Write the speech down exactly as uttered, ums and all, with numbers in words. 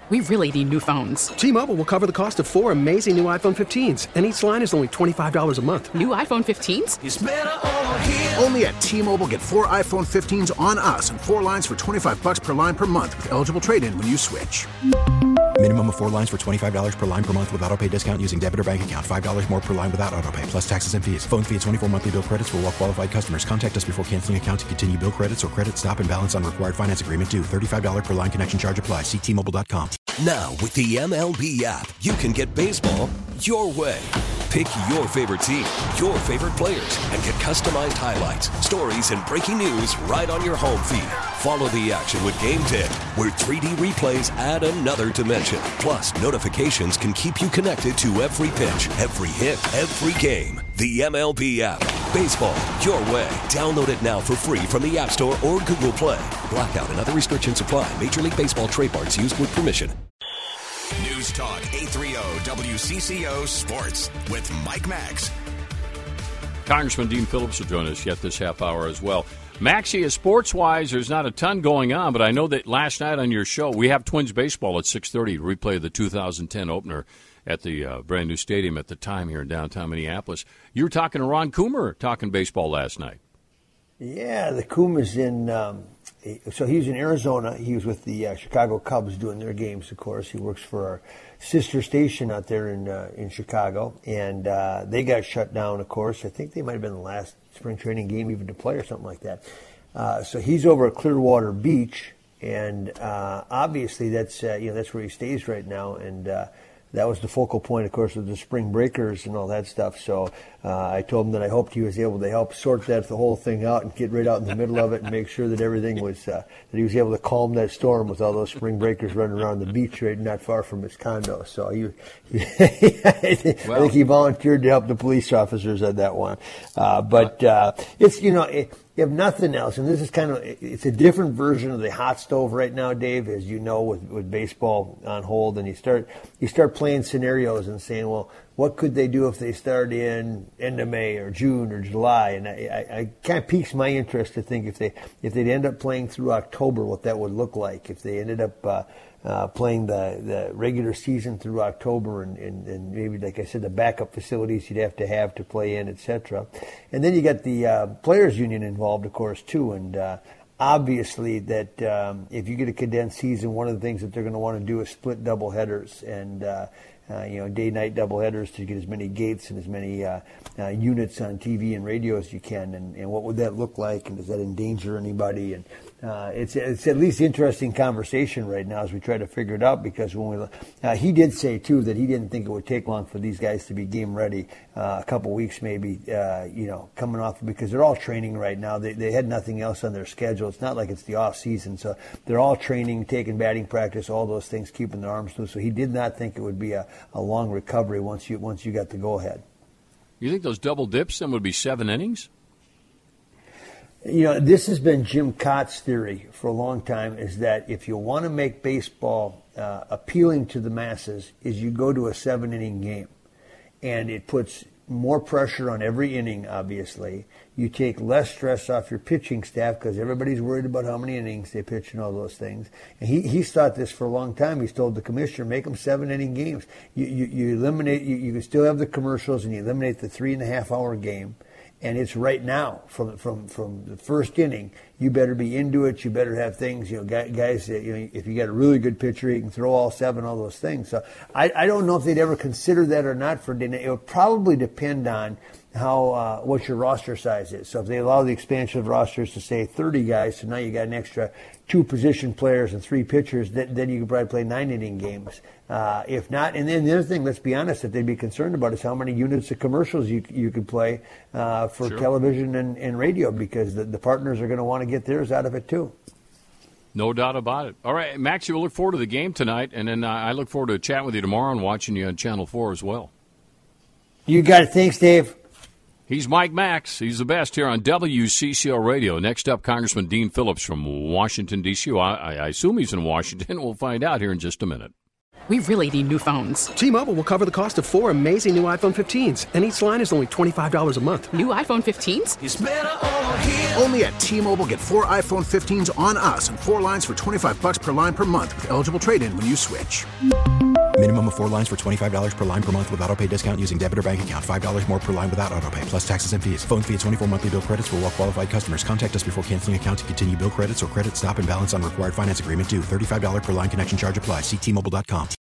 We really need new phones. T-Mobile will cover the cost of four amazing new iPhone fifteens, and each line is only twenty-five dollars a month. New iPhone fifteens? It's better over here. Only at T-Mobile, get four iPhone fifteens on us and four lines for twenty-five dollars per line per month with eligible trade-in when you switch. Minimum of four lines for twenty-five dollars per line per month with autopay discount using debit or bank account. five dollars more per line without autopay, plus taxes and fees. Phone fee at twenty-four monthly bill credits for well-qualified customers. Contact us before canceling account to continue bill credits or credit stop and balance on required finance agreement due. thirty-five dollars per line connection charge applies. See T Mobile dot com. Now, with the M L B app, you can get baseball your way. Pick your favorite team, your favorite players, and get customized highlights, stories, and breaking news right on your home feed. Follow the action with Game Day, where three D replays add another dimension. Plus, notifications can keep you connected to every pitch, every hit, every game. The M L B app. Baseball your way. Download it now for free from the App Store or Google Play. Blackout and other restrictions apply. Major League Baseball trademarks used with permission. News Talk eight thirty W C C O Sports with Mike Max. Congressman Dean Phillips will join us yet this half hour as well. Maxie, sports-wise, there's not a ton going on, but I know that last night on your show, we have Twins baseball at six thirty to replay the two thousand ten opener at the uh, brand-new stadium at the time here in downtown Minneapolis. You were talking to Ron Coomer talking baseball last night. Yeah, the Coomer's in um, – so he was in Arizona. He was with the uh, Chicago Cubs doing their games, of course. He works for our sister station out there in uh, in Chicago. And uh, they got shut down, of course. I think they might have been the last spring training game even to play or something like that. Uh, so he's over at Clearwater Beach. And uh, obviously that's uh, you know that's where he stays right now. And uh, that was the focal point, of course, of the spring breakers and all that stuff. So uh, I told him that I hoped he was able to help sort that the whole thing out and get right out in the middle of it and make sure that everything was uh, that he was able to calm that storm with all those spring breakers running around the beach right not far from his condo. So he, he I, think, well, I think he volunteered to help the police officers on that one. Uh, but uh, it's you know. It, If nothing else, and this is kind of, it's a different version of the hot stove right now, Dave, as you know, with, with baseball on hold, and you start you start playing scenarios and saying, well, what could they do if they start in end of May or June or July? And I, I, I kind of piques my interest to think if they if they'd end up playing through October, what that would look like. If they ended up uh, uh, playing the, the regular season through October, and, and, and maybe, like I said, the backup facilities you'd have to have to play in, et cetera. And then you got the uh, players' union involved, of course, too. And uh, obviously, that um, if you get a condensed season, one of the things that they're going to want to do is split double headers and uh, uh, you know day-night double headers to get as many gates and as many uh, uh, units on T V and radio as you can. And, and what would that look like? And does that endanger anybody? And Uh, it's it's at least interesting conversation right now as we try to figure it out, because when we uh, he did say too that he didn't think it would take long for these guys to be game ready, uh, a couple weeks maybe, uh, you know, coming off, because they're all training right now. They they had nothing else on their schedule. It's not like it's the off season, so they're all training, taking batting practice, all those things, keeping their arms loose. So he did not think it would be a, a long recovery once you once you got the go ahead. You think those double dips then would be seven innings? You know, this has been Jim Cott's theory for a long time, is that if you want to make baseball uh, appealing to the masses, is you go to a seven-inning game. And it puts more pressure on every inning, obviously. You take less stress off your pitching staff because everybody's worried about how many innings they pitch and all those things. And he, he's thought this for a long time. He's told the commissioner, make them seven-inning games. You, you, you eliminate, you, you can still have the commercials, and you eliminate the three-and-a-half-hour game. And it's right now, from from from the first inning. You better be into it. You better have things, you know, guys. You know, if you got a really good pitcher, he can throw all seven, all those things. So I, I don't know if they'd ever consider that or not for Dana. It would probably depend on how uh, what your roster size is. So if they allow the expansion of rosters to say thirty guys, so now you got an extra two position players and three pitchers, then, then you could probably play nine inning games. Uh, if not, and then the other thing, let's be honest, that they'd be concerned about is how many units of commercials you you could play uh, for sure. television and, and radio, because the, the partners are going to want to get theirs out of it too. No doubt about it. All right, Max, we'll look forward to the game tonight, and then uh, I look forward to chatting with you tomorrow and watching you on Channel four as well. You got it. Thanks, Dave. He's Mike Max. He's the best here on W C C O Radio. Next up, Congressman Dean Phillips from Washington, D C I, I assume he's in Washington. We'll find out here in just a minute. We really need new phones. T-Mobile will cover the cost of four amazing new iPhone fifteens, and each line is only twenty-five dollars a month. New iPhone fifteens? It's better over here. Only at T-Mobile, get four iPhone fifteens on us and four lines for twenty-five bucks per line per month with eligible trade-in when you switch. Minimum of four lines for twenty-five dollars per line per month with autopay discount using debit or bank account. five dollars more per line without autopay, plus taxes and fees. Phone fee at twenty-four monthly bill credits for well-qualified customers. Contact us before canceling account to continue bill credits or credit stop and balance on required finance agreement due. thirty-five dollars per line connection charge applies. See T Mobile dot com.